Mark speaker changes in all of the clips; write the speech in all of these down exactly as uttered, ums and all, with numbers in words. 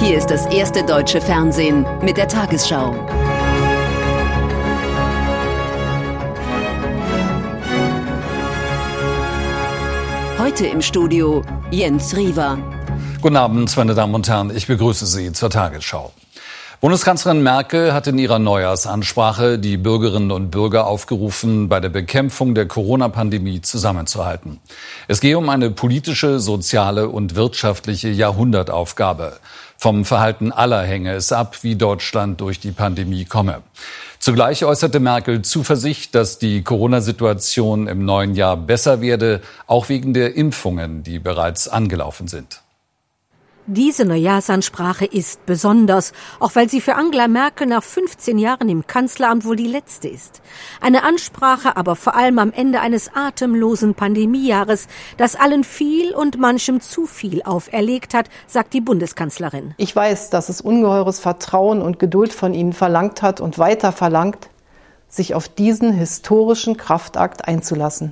Speaker 1: Hier ist das erste deutsche Fernsehen mit der Tagesschau. Heute im Studio Jens Riewer.
Speaker 2: Guten Abend, meine Damen und Herren, ich begrüße Sie zur Tagesschau. Bundeskanzlerin Merkel hat in ihrer Neujahrsansprache die Bürgerinnen und Bürger aufgerufen, bei der Bekämpfung der Corona-Pandemie zusammenzuhalten. Es gehe um eine politische, soziale und wirtschaftliche Jahrhundertaufgabe. Vom Verhalten aller hänge es ab, wie Deutschland durch die Pandemie komme. Zugleich äußerte Merkel Zuversicht, dass die Corona-Situation im neuen Jahr besser werde, auch wegen der Impfungen, die bereits angelaufen sind.
Speaker 3: Diese Neujahrsansprache ist besonders, auch weil sie für Angela Merkel nach fünfzehn Jahren im Kanzleramt wohl die letzte ist. Eine Ansprache aber vor allem am Ende eines atemlosen Pandemiejahres, das allen viel und manchem zu viel auferlegt hat, sagt die Bundeskanzlerin.
Speaker 4: Ich weiß, dass es ungeheures Vertrauen und Geduld von Ihnen verlangt hat und weiter verlangt, sich auf diesen historischen Kraftakt einzulassen.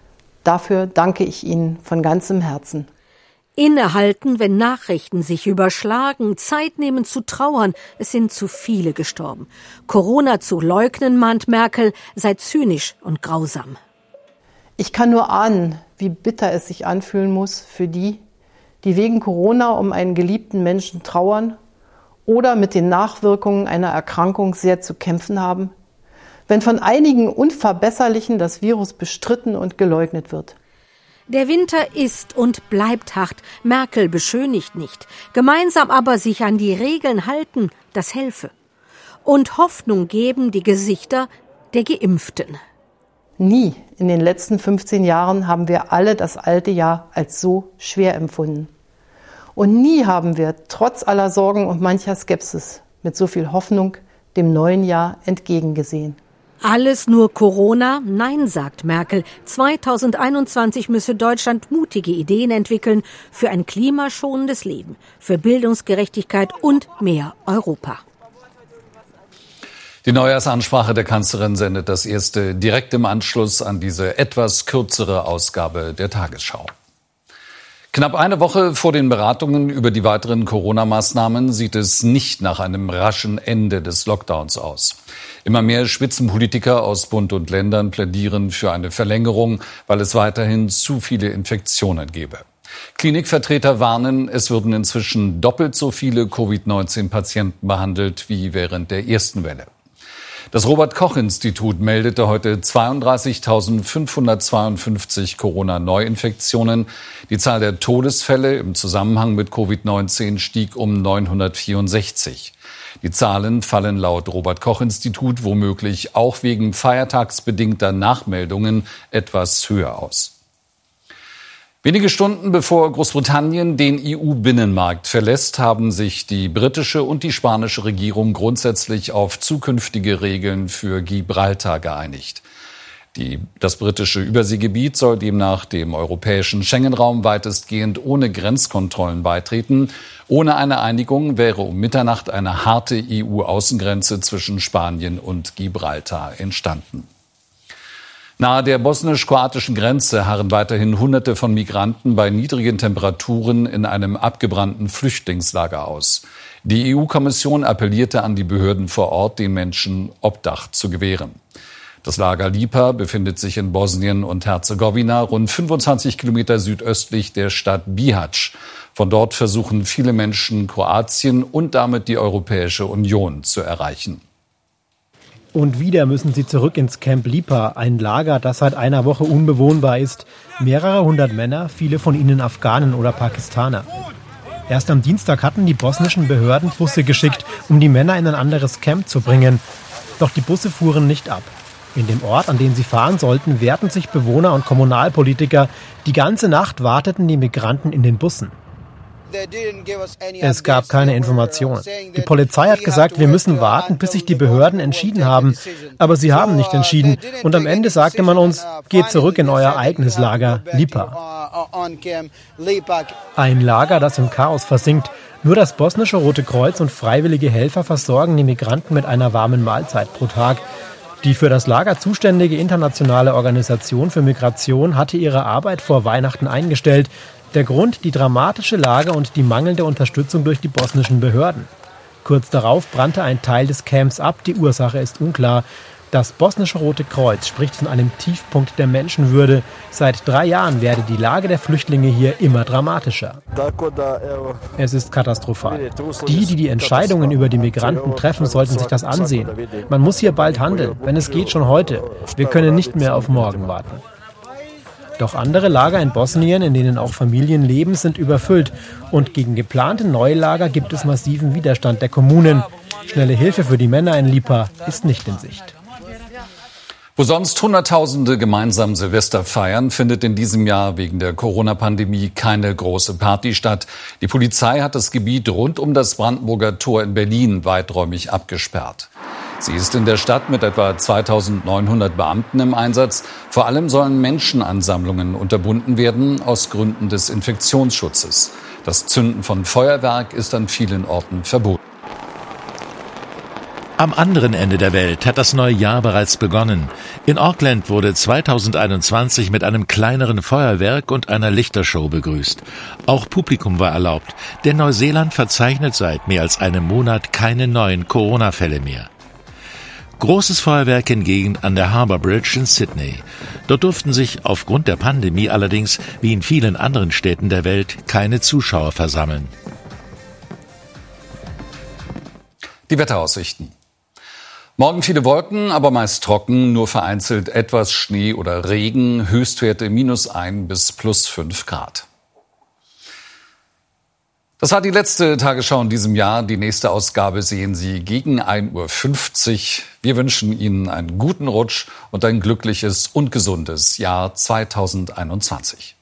Speaker 4: Dafür danke ich Ihnen von ganzem Herzen.
Speaker 3: Innehalten, wenn Nachrichten sich überschlagen, Zeit nehmen zu trauern, es sind zu viele gestorben. Corona zu leugnen, mahnt Merkel, sei zynisch und grausam.
Speaker 4: Ich kann nur ahnen, wie bitter es sich anfühlen muss für die, die wegen Corona um einen geliebten Menschen trauern oder mit den Nachwirkungen einer Erkrankung sehr zu kämpfen haben, wenn von einigen Unverbesserlichen das Virus bestritten und geleugnet wird.
Speaker 3: Der Winter ist und bleibt hart. Merkel beschönigt nicht. Gemeinsam aber sich an die Regeln halten, das helfe. Und Hoffnung geben die Gesichter der Geimpften.
Speaker 4: Nie in den letzten fünfzehn Jahren haben wir alle das alte Jahr als so schwer empfunden. Und nie haben wir trotz aller Sorgen und mancher Skepsis mit so viel Hoffnung dem neuen Jahr entgegengesehen.
Speaker 3: Alles nur Corona? Nein, sagt Merkel. zweitausendeinundzwanzig müsse Deutschland mutige Ideen entwickeln für ein klimaschonendes Leben, für Bildungsgerechtigkeit und mehr Europa.
Speaker 2: Die Neujahrsansprache der Kanzlerin sendet das erste direkt im Anschluss an diese etwas kürzere Ausgabe der Tagesschau. Knapp eine Woche vor den Beratungen über die weiteren Corona-Maßnahmen sieht es nicht nach einem raschen Ende des Lockdowns aus. Immer mehr Spitzenpolitiker aus Bund und Ländern plädieren für eine Verlängerung, weil es weiterhin zu viele Infektionen gebe. Klinikvertreter warnen, es würden inzwischen doppelt so viele Covid neunzehn Patienten behandelt wie während der ersten Welle. Das Robert-Koch-Institut meldete heute zweiunddreißigtausendfünfhundertzweiundfünfzig Corona-Neuinfektionen. Die Zahl der Todesfälle im Zusammenhang mit Covid neunzehn stieg um neunhundertvierundsechzig. Die Zahlen fallen laut Robert-Koch-Institut womöglich auch wegen feiertagsbedingter Nachmeldungen etwas höher aus. Wenige Stunden bevor Großbritannien den E U-Binnenmarkt verlässt, haben sich die britische und die spanische Regierung grundsätzlich auf zukünftige Regeln für Gibraltar geeinigt. Die, das britische Überseegebiet soll demnach dem europäischen Schengen-Raum weitestgehend ohne Grenzkontrollen beitreten. Ohne eine Einigung wäre um Mitternacht eine harte E U-Außengrenze zwischen Spanien und Gibraltar entstanden. Nahe der bosnisch-kroatischen Grenze harren weiterhin Hunderte von Migranten bei niedrigen Temperaturen in einem abgebrannten Flüchtlingslager aus. Die E U-Kommission appellierte an die Behörden vor Ort, den Menschen Obdach zu gewähren. Das Lager Lipa befindet sich in Bosnien und Herzegowina, rund fünfundzwanzig Kilometer südöstlich der Stadt Bihać. Von dort versuchen viele Menschen Kroatien und damit die Europäische Union zu erreichen.
Speaker 5: Und wieder müssen sie zurück ins Camp Lipa, ein Lager, das seit einer Woche unbewohnbar ist. Mehrere hundert Männer, viele von ihnen Afghanen oder Pakistaner. Erst am Dienstag hatten die bosnischen Behörden Busse geschickt, um die Männer in ein anderes Camp zu bringen. Doch die Busse fuhren nicht ab. In dem Ort, an den sie fahren sollten, wehrten sich Bewohner und Kommunalpolitiker. Die ganze Nacht warteten die Migranten in den Bussen. Es gab keine Informationen. Die Polizei hat gesagt, wir müssen warten, bis sich die Behörden entschieden haben. Aber sie haben nicht entschieden. Und am Ende sagte man uns, geht zurück in euer eigenes Lager, Lipa. Ein Lager, das im Chaos versinkt. Nur das bosnische Rote Kreuz und freiwillige Helfer versorgen die Migranten mit einer warmen Mahlzeit pro Tag. Die für das Lager zuständige internationale Organisation für Migration hatte ihre Arbeit vor Weihnachten eingestellt. Der Grund: die dramatische Lage und die mangelnde Unterstützung durch die bosnischen Behörden. Kurz darauf brannte ein Teil des Camps ab, die Ursache ist unklar. Das bosnische Rote Kreuz spricht von einem Tiefpunkt der Menschenwürde. Seit drei Jahren werde die Lage der Flüchtlinge hier immer dramatischer. Es ist katastrophal. Die, die die Entscheidungen über die Migranten treffen, sollten sich das ansehen. Man muss hier bald handeln, wenn es geht schon heute. Wir können nicht mehr auf morgen warten. Doch andere Lager in Bosnien, in denen auch Familien leben, sind überfüllt. Und gegen geplante neue Lager gibt es massiven Widerstand der Kommunen. Schnelle Hilfe für die Männer in Lipa ist nicht in Sicht.
Speaker 2: Wo sonst Hunderttausende gemeinsam Silvester feiern, findet in diesem Jahr wegen der Corona-Pandemie keine große Party statt. Die Polizei hat das Gebiet rund um das Brandenburger Tor in Berlin weiträumig abgesperrt. Sie ist in der Stadt mit etwa zweitausendneunhundert Beamten im Einsatz. Vor allem sollen Menschenansammlungen unterbunden werden aus Gründen des Infektionsschutzes. Das Zünden von Feuerwerk ist an vielen Orten verboten.
Speaker 6: Am anderen Ende der Welt hat das neue Jahr bereits begonnen. In Auckland wurde zweitausendeinundzwanzig mit einem kleineren Feuerwerk und einer Lichtershow begrüßt. Auch Publikum war erlaubt, denn Neuseeland verzeichnet seit mehr als einem Monat keine neuen Corona-Fälle mehr. Großes Feuerwerk hingegen an der Harbour Bridge in Sydney. Dort durften sich aufgrund der Pandemie allerdings, wie in vielen anderen Städten der Welt, keine Zuschauer versammeln.
Speaker 2: Die Wetteraussichten. Morgen viele Wolken, aber meist trocken, nur vereinzelt etwas Schnee oder Regen, Höchstwerte minus ein bis plus fünf Grad. Das war die letzte Tagesschau in diesem Jahr. Die nächste Ausgabe sehen Sie gegen ein Uhr fünfzig. Wir wünschen Ihnen einen guten Rutsch und ein glückliches und gesundes Jahr zweitausendeinundzwanzig.